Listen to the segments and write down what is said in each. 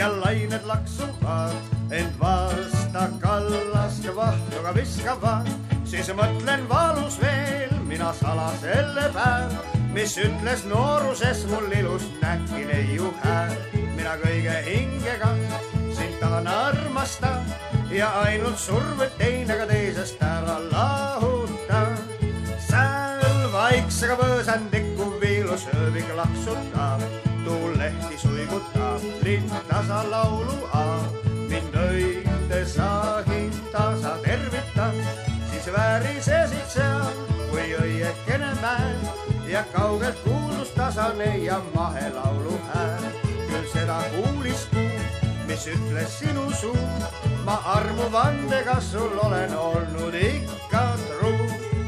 ja lained laksuvad, ent vasta kallast vahtuga viskavad. Siis mõtlen valus veel mina salaselle päev, mis ütles nooruses mul ilus näki neiu hääl. Mina kõige hingega sind tahan armasta ja ainult survet teinega teisest ära lahuta. Sääl vaiksega võõsandiku viilus ööbik laksutab, tuul lehti suigutab, lind tasa laulu aab. Mind õide sahin tasa tervitab, siis väärisesid seal kui õiekene mäe ja kaugelt kuulus tasane ja mahe laulu hääl. Küll seda kuulis kuu, mis ütles sinu suu, ma armuvandega sul olen olnud ikka truu.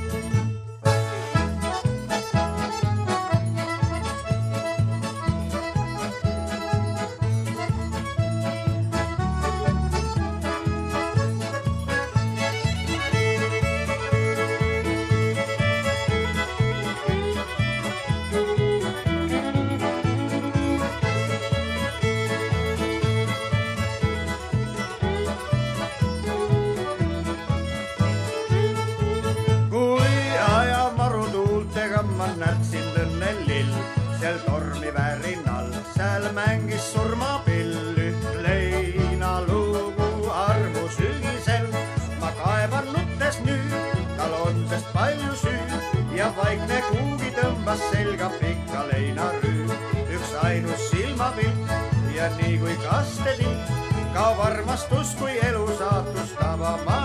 Ma närtsin õnnelill, seal tormi väärinal, seal mängis surmapill. Üht leinalugu armu sügisel, ma kaeban nuttes nüüd, tal on sest palju süü ja vaikne kuugi tõmbas selga pikka leinarüü. Üks ainus silmapilt ja nii kui kastetilt, kaob armastus kui elu saatus tabama.